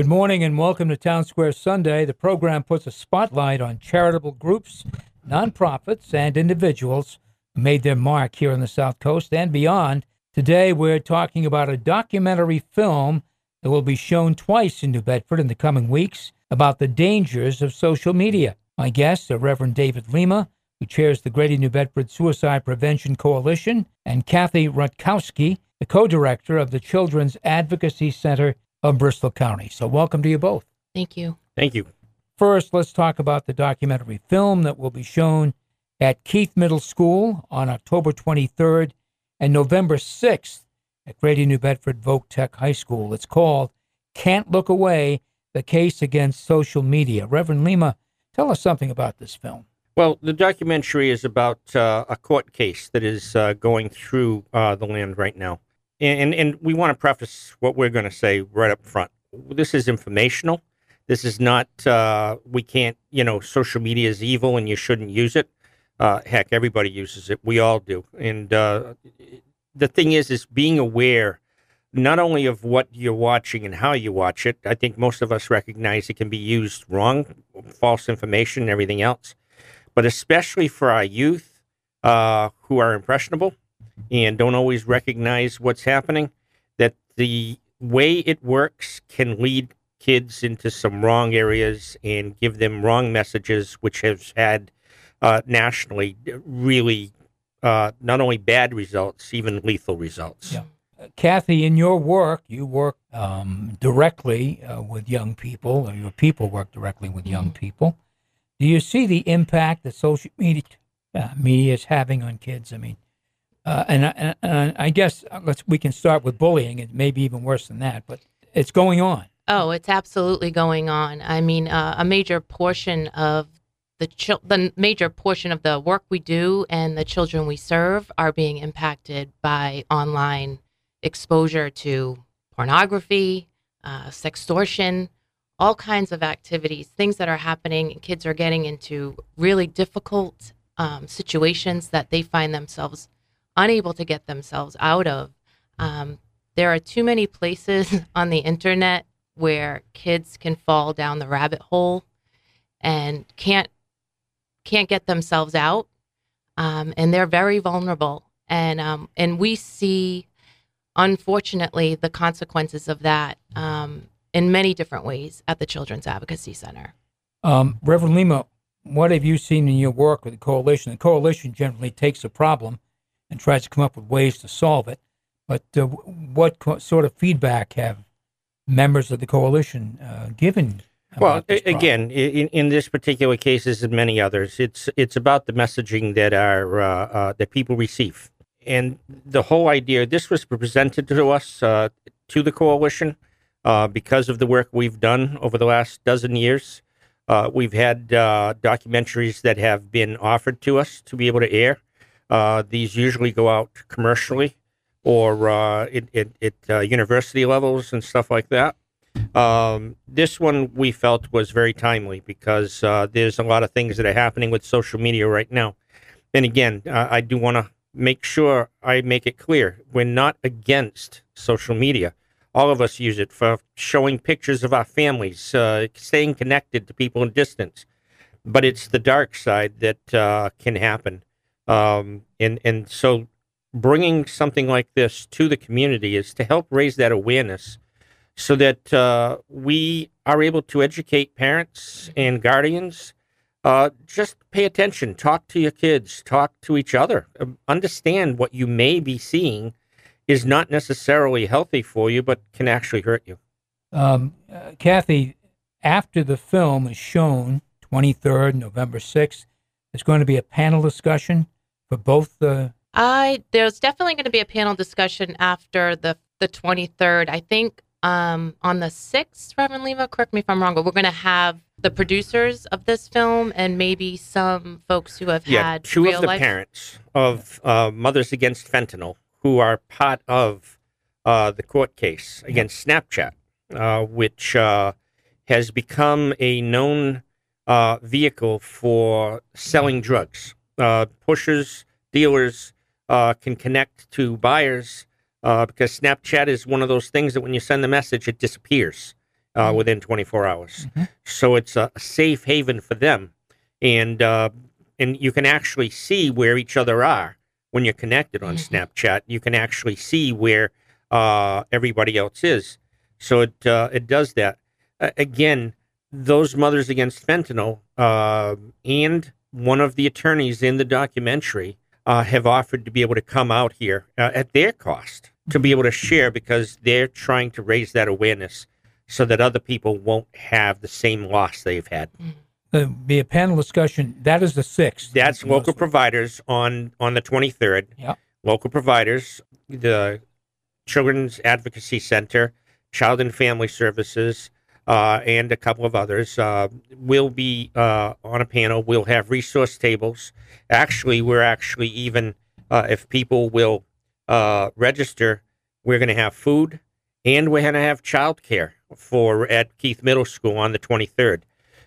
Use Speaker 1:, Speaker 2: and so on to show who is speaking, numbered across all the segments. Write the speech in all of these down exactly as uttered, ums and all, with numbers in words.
Speaker 1: Good morning and welcome to Town Square Sunday. The program puts a spotlight on charitable groups, nonprofits, and individuals who made their mark here on the South Coast and beyond. Today we're talking about a documentary film that will be shown twice in New Bedford in the coming weeks about the dangers of social media. My guests are Reverend David Lima, who chairs the Greater New Bedford Suicide Prevention Coalition, and Kathy Rutkowski, the co-director of the Children's Advocacy Center of Bristol County. So welcome to you both.
Speaker 2: Thank you.
Speaker 3: Thank you.
Speaker 1: First, let's talk about the documentary film that will be shown at Keith Middle School on October twenty-third and November sixth at Greater New Bedford Voc Tech High School. It's called Can't Look Away, The Case Against Social Media. Reverend Lima, tell us something about this film.
Speaker 3: Well, the documentary is about uh, a court case that is uh, going through uh, the land right now. And, and we want to preface what we're going to say right up front. This is informational. This is not, uh, we can't, you know, social media is evil and you shouldn't use it. Uh, heck, everybody uses it. We all do. And uh, the thing is, is being aware not only of what you're watching and how you watch it. I think most of us recognize it can be used wrong, false information and everything else. But especially for our youth uh, who are impressionable and don't always recognize what's happening, that the way it works can lead kids into some wrong areas and give them wrong messages, which has had uh, nationally really uh, not only bad results, even lethal results.
Speaker 1: Yeah. Uh, Kathy, in your work, you work um, directly uh, with young people, or your people work directly with young people. Do you see the impact that social media, uh, media is having on kids? I mean, Uh, and, and, and I guess let's we can start with bullying. It may be even worse than that, but it's going on.
Speaker 2: Oh, it's absolutely going on. I mean, uh, a major portion of the chil- the major portion of the work we do and the children we serve are being impacted by online exposure to pornography, uh, sextortion, all kinds of activities, things that are happening. Kids are getting into really difficult um, situations that they find themselves unable to get themselves out of. Um, there are too many places on the internet where kids can fall down the rabbit hole and can't can't get themselves out, um, and they're very vulnerable. And um, and we see, unfortunately, the consequences of that um, in many different ways at the Children's Advocacy Center.
Speaker 1: Um, Reverend Lima, what have you seen in your work with the coalition? The coalition generally takes a problem and tries to come up with ways to solve it. But uh, what co- sort of feedback have members of the coalition uh, given?
Speaker 3: Well, again, in, in this particular case, as in many others, it's it's about the messaging that are uh, uh, that people receive, and the whole idea. This was presented to us uh, to the coalition uh, because of the work we've done over the last dozen years. Uh, we've had uh, documentaries that have been offered to us to be able to air. Uh, these usually go out commercially or uh, at, at, at uh, university levels and stuff like that. Um, this one we felt was very timely because uh, there's a lot of things that are happening with social media right now. And again, uh, I do want to make sure I make it clear. We're not against social media. All of us use it for showing pictures of our families, uh, staying connected to people in distance. But it's the dark side that uh, can happen. Um, and, and so bringing something like this to the community is to help raise that awareness so that uh, we are able to educate parents and guardians. Uh, just pay attention, talk to your kids, talk to each other, um, understand what you may be seeing is not necessarily healthy for you, but can actually hurt you.
Speaker 1: Um, uh, Kathy, after the film is shown, twenty-third, November sixth, there's going to be a panel discussion for both the...
Speaker 2: I There's definitely going to be a panel discussion after the, the twenty-third. I think um, on the sixth, Reverend Lima, correct me if I'm wrong, but we're going to have the producers of this film and maybe some folks who have
Speaker 3: yeah,
Speaker 2: had
Speaker 3: two
Speaker 2: real
Speaker 3: of the
Speaker 2: life...
Speaker 3: parents of uh, Mothers Against Fentanyl, who are part of uh, the court case against Snapchat, uh, which uh, has become a known uh, vehicle for selling drugs. Uh, pushers, dealers uh, can connect to buyers uh, because Snapchat is one of those things that when you send the message, it disappears. uh,
Speaker 1: Mm-hmm.
Speaker 3: within twenty-four hours.
Speaker 1: Mm-hmm.
Speaker 3: So it's a safe haven for them. And, uh, and you can actually see where each other are when you're connected on
Speaker 2: Mm-hmm.
Speaker 3: Snapchat. You can actually see where uh, everybody else is. So it uh, it does that. Uh, again, those Mothers Against Fentanyl uh, and one of the attorneys in the documentary uh, have offered to be able to come out here uh, at their cost to be able to share, because they're trying to raise that awareness so that other people won't have the same loss they've had.
Speaker 1: There'll be a panel discussion. That is the sixth.
Speaker 3: That's local providers on, on the twenty-third.
Speaker 1: Yeah.
Speaker 3: Local providers, the Children's Advocacy Center, Child and Family Services, uh, and a couple of others uh, will be uh, on a panel. We'll have resource tables. Actually, we're actually even, uh, if people will uh, register, we're going to have food, and we're going to have childcare for at Keith Middle School on the twenty-third.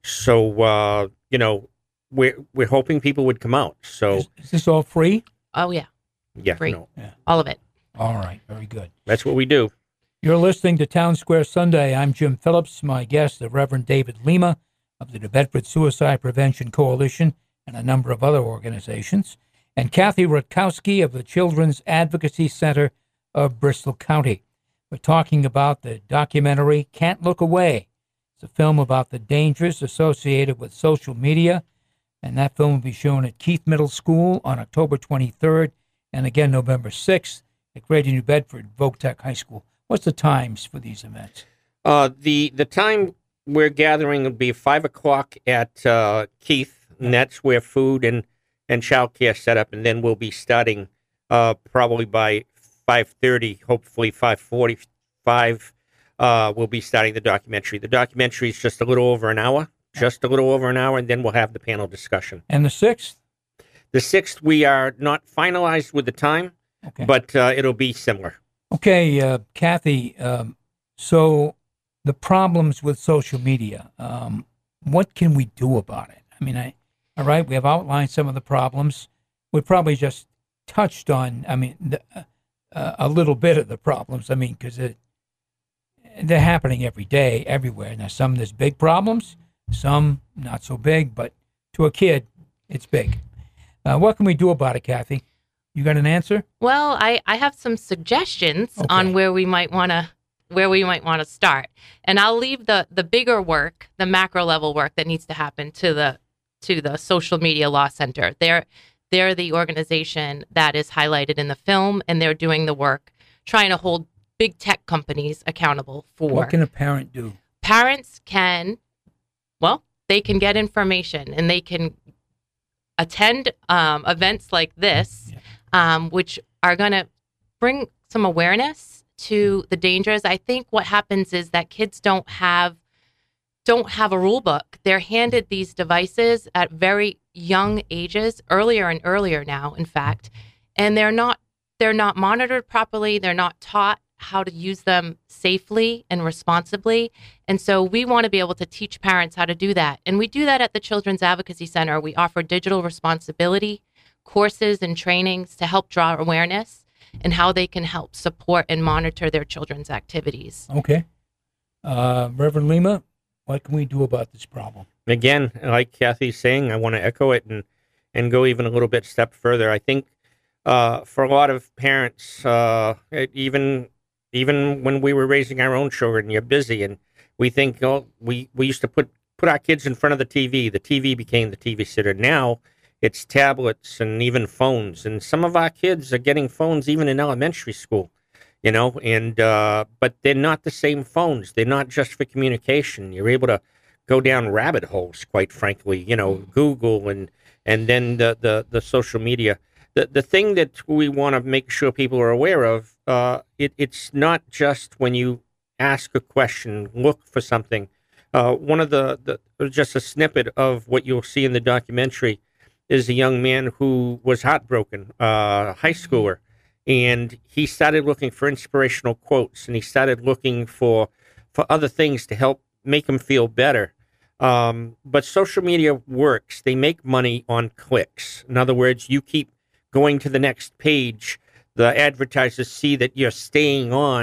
Speaker 3: So, uh, you know, we're we're hoping people would come out. So,
Speaker 1: Is, is this all free?
Speaker 2: Oh, yeah.
Speaker 3: yeah,
Speaker 2: Free.
Speaker 3: no,
Speaker 2: All of it.
Speaker 1: All right. Very good.
Speaker 3: that's what we do.
Speaker 1: You're listening to Town Square Sunday. I'm Jim Phillips. My guest, the Reverend David Lima of the New Bedford Suicide Prevention Coalition and a number of other organizations, and Kathy Rutkowski of the Children's Advocacy Center of Bristol County. We're talking about the documentary Can't Look Away. It's a film about the dangers associated with social media, and that film will be shown at Keith Middle School on October twenty-third and again November sixth at Greater New Bedford Voc-Tech High School. What's the times for these events?
Speaker 3: Uh, the the time we're gathering will be five o'clock at uh, Keith, and that's where food and and childcare set up, and then we'll be starting uh, probably by five thirty, hopefully five forty-five. Uh, we'll be starting the documentary. The documentary is just a little over an hour, just a little over an hour, and then we'll have the panel discussion.
Speaker 1: And the sixth?
Speaker 3: The sixth, we are not finalized with the time,
Speaker 1: Okay.
Speaker 3: but uh, it'll be similar.
Speaker 1: Okay, uh, Kathy, um, so the problems with social media, um, what can we do about it? I mean, I, all right, we have outlined some of the problems. We probably just touched on, I mean, the, uh, a little bit of the problems. I mean, because they're happening every day, everywhere. Now, some there's big problems, some not so big, but to a kid, it's big. Uh, what can we do about it, Kathy? You got an answer?
Speaker 2: Well, I, I have some suggestions
Speaker 1: Okay.
Speaker 2: on where we might want to where we might want to start. And I'll leave the the bigger work, the macro level work that needs to happen to the to the Social Media Law Center. They're they're the organization that is highlighted in the film, and they're doing the work trying to hold big tech companies accountable for.
Speaker 1: What can a parent do?
Speaker 2: Parents can, well, they can get information and they can attend um, events like this,
Speaker 1: Yeah.
Speaker 2: um, which are going to bring some awareness to the dangers. I think what happens is that kids don't have don't have a rule book. They're handed these devices at very young ages, earlier and earlier now, in fact, and they're not they're not monitored properly. They're not taught how to use them safely and responsibly. And so we want to be able to teach parents how to do that. And we do that at the Children's Advocacy Center. We offer digital responsibility courses and trainings to help draw awareness and how they can help support and monitor their children's activities.
Speaker 1: Okay. Uh, Reverend Lima, what can we do about this problem?
Speaker 3: Again, like Kathy's saying, I want to echo it and, and go even a little bit step further. I think uh, for a lot of parents, uh, it, even even when we were raising our own children, you're busy, and we think, oh, we, we used to put, put our kids in front of the T V. The T V became the T V sitter. Now it's tablets and even phones, and some of our kids are getting phones even in elementary school. You know, and uh, but they're not the same phones. They're not just for communication. You're able to go down rabbit holes, quite frankly. You know, Google and and then the the, the social media. The the thing that we want to make sure people are aware of, uh, it, it's not just when you ask a question, look for something. Uh, one of the, the just a snippet of what you'll see in the documentary is a young man who was heartbroken, uh, a high schooler. And he started looking for inspirational quotes, and he started looking for for other things to help make him feel better. Um, but social media works. They make money on clicks. In other words, you keep going to the next page. The advertisers see that you're staying on.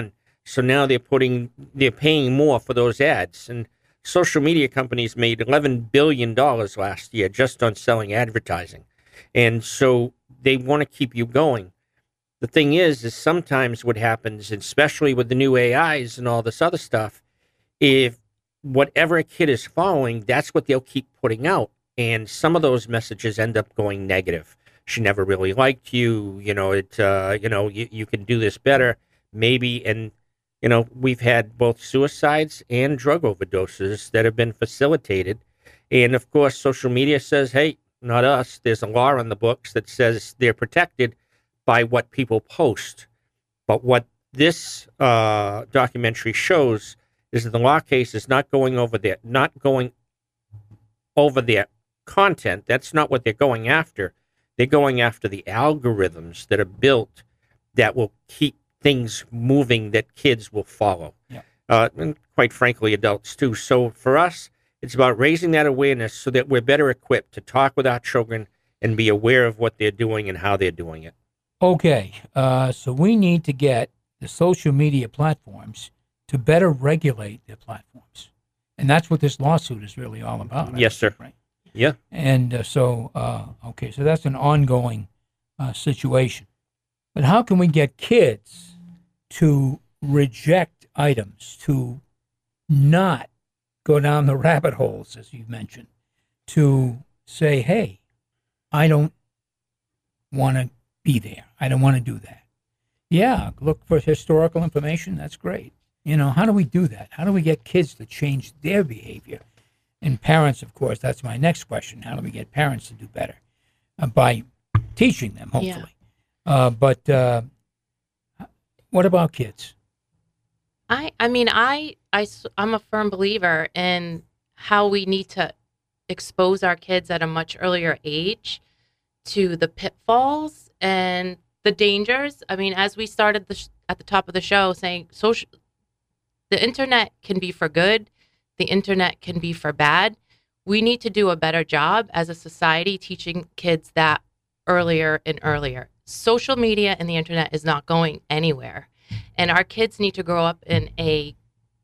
Speaker 3: So now they're putting, they're paying more for those ads. And social media companies made eleven billion dollars last year just on selling advertising. And so they want to keep you going. The thing is, is sometimes what happens, especially with the new A Is and all this other stuff, if whatever a kid is following, that's what they'll keep putting out. And some of those messages end up going negative. She never really liked you. You know, it, uh, you know, you, you can do this better, maybe. And, you know, we've had both suicides and drug overdoses that have been facilitated. And of course, social media says, hey, not us. There's a law on the books that says they're protected by what people post. But what this uh, documentary shows is that the law case is not going over their, not going over their content. That's not what they're going after. They're going after the algorithms that are built that will keep things moving that kids will follow. Yeah. Uh, and quite frankly, adults too. So for us, it's about raising that awareness so that we're better equipped to talk with our children and be aware of what they're doing and how they're doing it.
Speaker 1: Okay, uh, so we need to get the social media platforms to better regulate their platforms. And that's what this lawsuit is really all about.
Speaker 3: Yes, sir.
Speaker 1: Right?
Speaker 3: Yeah.
Speaker 1: And uh, so, uh, okay, so that's an ongoing uh, situation. But how can we get kids to reject items, to not go down the rabbit holes, as you've mentioned, to say, hey, I don't want to be there. I don't want to do that. Yeah, look for historical information. That's great. You know, how do we do that? How do we get kids to change their behavior? And parents, of course, that's my next question. How do we get parents to do better? Uh, by teaching them, hopefully. Yeah. Uh, but uh, what about kids?
Speaker 2: I, I mean, I, I, I'm a firm believer in how we need to expose our kids at a much earlier age to the pitfalls and the dangers. I mean, as we started the sh- at the top of the show saying social, the internet can be for good. The internet can be for bad. We need to do a better job as a society teaching kids that earlier and earlier. Social media and the internet is not going anywhere. And our kids need to grow up in a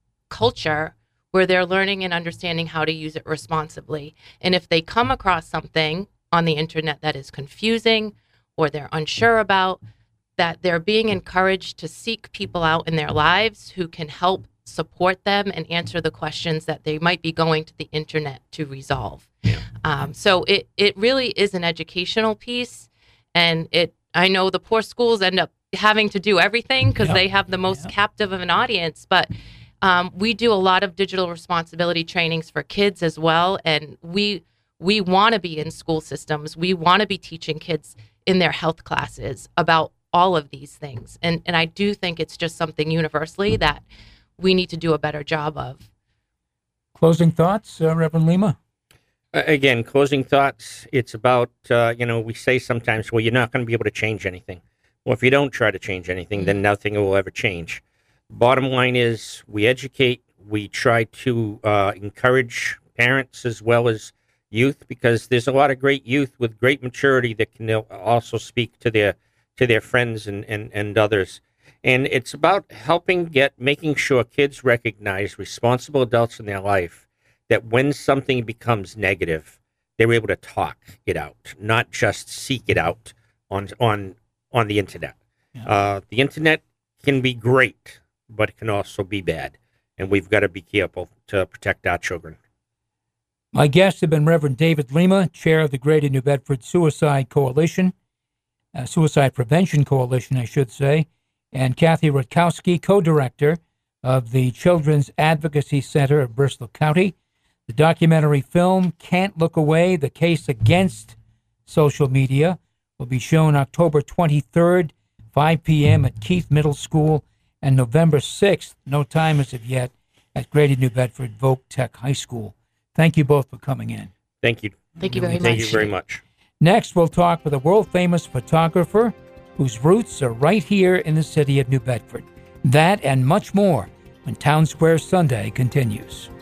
Speaker 2: culture where they're learning and understanding how to use it responsibly. And if they come across something on the internet that is confusing or they're unsure about, that they're being encouraged to seek people out in their lives who can help support them and answer the questions that they might be going to the internet to resolve. Yeah. Um, so it, it really is an educational piece. And it I know the poor schools end up having to do everything because yep. they have the most yep. captive of an audience. But um, we do a lot of digital responsibility trainings for kids as well. And we we want to be in school systems. We want to be teaching kids in their health classes about all of these things. And and I do think it's just something universally that we need to do a better job of.
Speaker 1: Closing thoughts, uh, Reverend Lima?
Speaker 3: Again, closing thoughts, it's about, uh, you know, we say sometimes, well, you're not going to be able to change anything. Well, if you don't try to change anything, then nothing will ever change. Bottom line is we educate, we try to uh, encourage parents as well as youth, because there's a lot of great youth with great maturity that can also speak to their to their friends and, and, and others. And it's about helping get, making sure kids recognize responsible adults in their life, that when something becomes negative, they're able to talk it out, not just seek it out on on on the internet. Yeah. Uh, the internet can be great, but it can also be bad. And we've got to be careful to protect our children.
Speaker 1: My guests have been Reverend David Lima, chair of the Greater New Bedford Suicide Coalition, uh, Suicide Prevention Coalition, I should say, and Kathy Rutkowski, co-director of the Children's Advocacy Center of Bristol County. The documentary film, Can't Look Away, The Case Against Social Media, will be shown October twenty-third, five p.m. at Keith Middle School, and November sixth, no time as of yet, at Greater New Bedford Voc Tech High School. Thank you both for coming in.
Speaker 3: Thank you.
Speaker 2: Thank you very much.
Speaker 3: Thank you very much.
Speaker 1: Next, we'll talk with a world-famous photographer whose roots are right here in the city of New Bedford. That and much more when Town Square Sunday continues.